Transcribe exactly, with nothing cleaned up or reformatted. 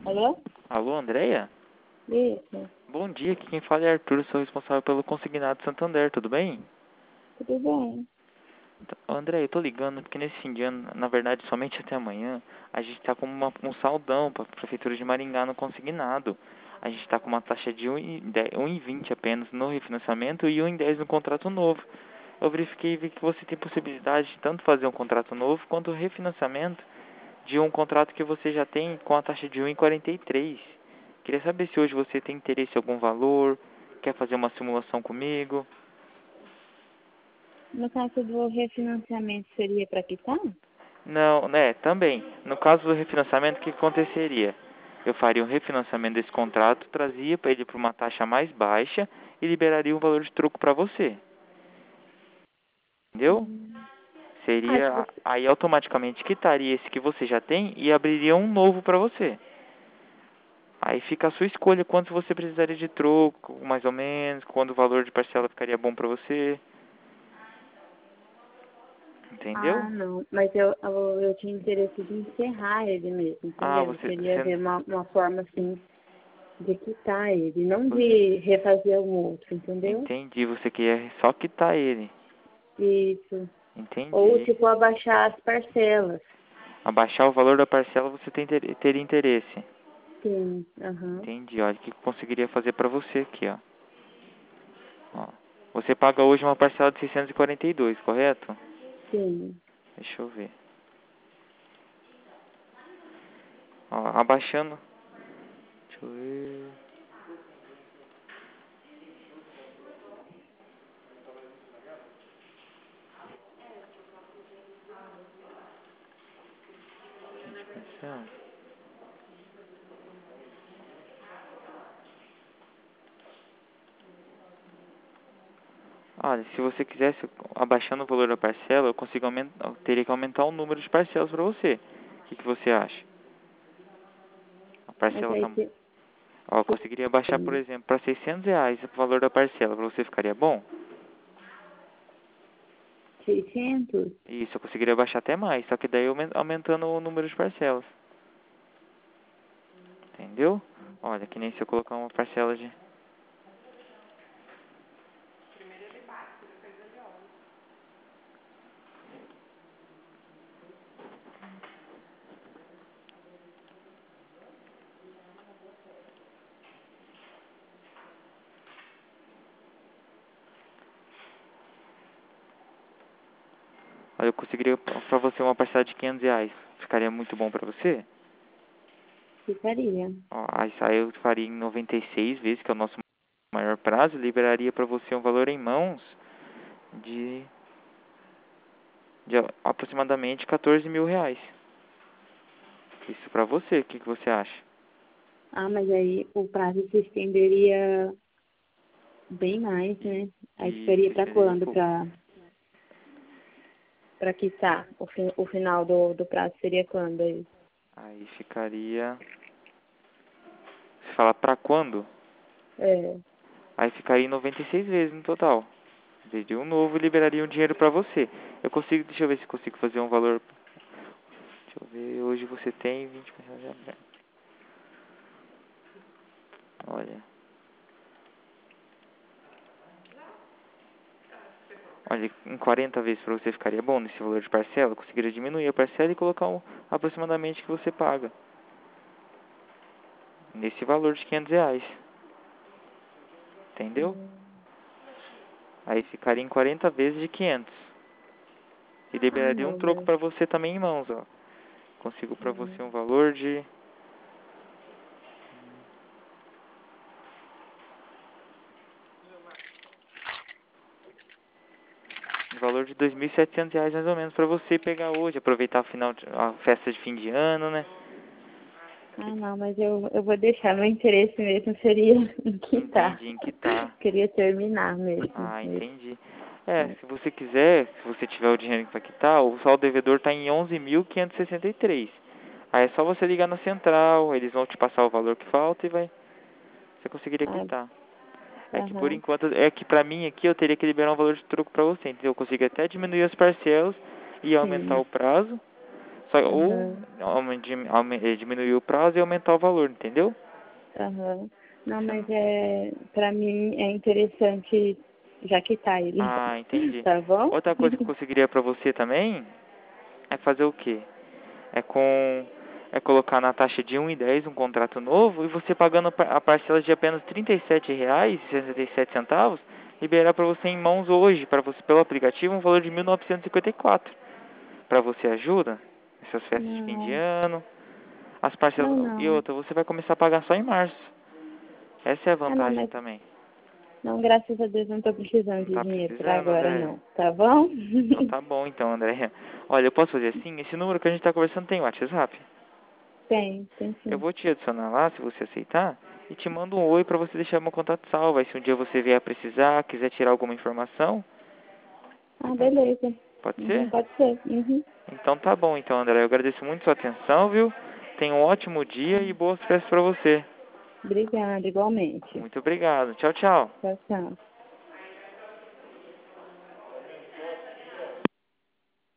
Alô? Alô, Andréia? Isso. Bom dia, aqui quem fala é Arthur, sou responsável pelo Consignado Santander, tudo bem? Tudo bem? Ô, André, eu tô ligando porque nesse fim de ano, na verdade somente até amanhã, a gente tá com uma, um saldão para a Prefeitura de Maringá no Consignado. A gente tá com uma taxa de um e vinte apenas no refinanciamento e um e dez no contrato novo. Eu verifiquei e vi que você tem possibilidade de tanto fazer um contrato novo quanto o refinanciamento de um contrato que você já tem com a taxa de um e quarenta e três. Queria saber se hoje você tem interesse em algum valor, quer fazer uma simulação comigo. No caso do refinanciamento, seria para quitar? Não, né, também. No caso do refinanciamento, o que aconteceria? Eu faria um refinanciamento desse contrato, trazia para ele para uma taxa mais baixa e liberaria um valor de troco para você. Entendeu? Hum. Acho Seria, que aí automaticamente quitaria esse que você já tem e abriria um novo para você. Aí fica a sua escolha quanto você precisaria de troco, mais ou menos, quando o valor de parcela ficaria bom para você. Entendeu? Ah, não. Mas eu, eu, eu tinha interesse de encerrar ele mesmo, Ah, entendeu? Eu você, queria você, ver uma, uma forma, assim, de quitar ele, não você de refazer um outro, entendeu? entendi, você quer só quitar ele. Isso. Ou, Entendi. tipo, abaixar as parcelas. Abaixar o valor da parcela você tem, teria interesse. Sim, aham. Entendi, olha o que eu conseguiria fazer para você aqui, ó. Ó. Você paga hoje uma parcela de seiscentos e quarenta e dois, correto? Sim. Deixa eu ver. Ó, abaixando. Deixa eu ver. Parcela. Olha, se você quisesse abaixando o valor da parcela, eu consigo aumentar, eu teria que aumentar o número de parcelas para você. O que, que você acha? A Mas parcela aí, tá. se, Ó, eu conseguiria baixar, por exemplo, para seiscentos reais o valor da parcela. Para você ficaria bom? seiscentos? Isso, eu conseguiria baixar até mais, só que daí aumen- aumentando o número de parcelas. Entendeu? Olha, que nem se eu colocar uma parcela de... Olha, eu conseguiria para você uma parcela de quinhentos reais. Ficaria muito bom para você? Ficaria. Ó, aí aí eu faria em noventa e seis vezes, que é o nosso maior prazo, e liberaria para você um valor em mãos de, de aproximadamente quatorze mil reais. Isso para você, o que, que você acha? Ah, mas aí o prazo se estenderia bem mais, E, né? Aí e ficaria se para estenderia um quando? pouco. Para para quitar? O, fi, o final do, do prazo seria quando aí? Aí ficaria... Você fala para quando? É. Aí ficaria em noventa e seis vezes no total. Veria um novo e liberaria um dinheiro para você. Eu consigo, deixa eu ver se consigo fazer um valor. Deixa eu ver, hoje você tem vinte reais de aberto. Olha. Olha, em quarenta vezes para você ficaria bom nesse valor de parcela. Eu conseguiria diminuir a parcela e colocar um, aproximadamente que você paga. Nesse valor de quinhentos reais. Entendeu? Hum. Aí ficaria em quarenta vezes de quinhentos. E Ah, liberaria um não, troco mas... para você também em mãos, ó. Consigo para você um Hum. valor de... Um valor de dois mil e setecentos reais mais ou menos para você pegar hoje. Aproveitar o final de, a festa de fim de ano, né? Ah, não, mas eu, eu vou deixar. Meu interesse mesmo seria em quitar. Entendi, em que tá. Queria terminar mesmo. Ah, mesmo. entendi. É, se você quiser, se você tiver o dinheiro para quitar, o saldo devedor está em onze mil quinhentos e sessenta e três. Aí é só você ligar na central, eles vão te passar o valor que falta e vai, você conseguiria Ah, quitar. É que por aham. enquanto, é que pra mim aqui eu teria que liberar um valor de troco para você, entendeu? Eu consigo até diminuir as parcelas e aumentar Sim. o prazo, Só, ou Aham, aumen- dim- aumen- eh, diminuir o prazo e aumentar o valor, entendeu? aham. Não, Você mas não- é, pra mim é interessante já quitar ele, Ah, entendi. tá bom? Outra coisa que eu conseguiria para você também é fazer o quê? É com é colocar na taxa de um e dez um contrato novo e você pagando pa- a parcela de apenas trinta e sete reais e sessenta e sete centavos, liberar para você em mãos hoje, para você pelo aplicativo, um valor de mil novecentos e cinquenta e quatro. Para você ajuda essas festas de fim de Não, ano, as não, parcelas e não. outra, você vai começar a pagar só em março. Essa é a Ah, não, vantagem mas também. não, graças a Deus não tô precisando Não de tá dinheiro por precisando, agora, André? não, tá bom? Então tá bom então, André. Olha, eu posso fazer assim? Esse número que a gente tá conversando tem WhatsApp? Tem, tem Eu sim. vou te adicionar lá, se você aceitar, e te mando um oi para você deixar meu contato salvo. Aí se um dia você vier precisar, quiser tirar alguma informação, Ah, beleza. pode Uhum, ser? pode ser. Uhum. Então tá bom então, André. Eu agradeço muito sua atenção, viu? Tenha um ótimo dia e boas festas para você. Obrigada, igualmente. Muito obrigado. Tchau, tchau. Tchau, tchau.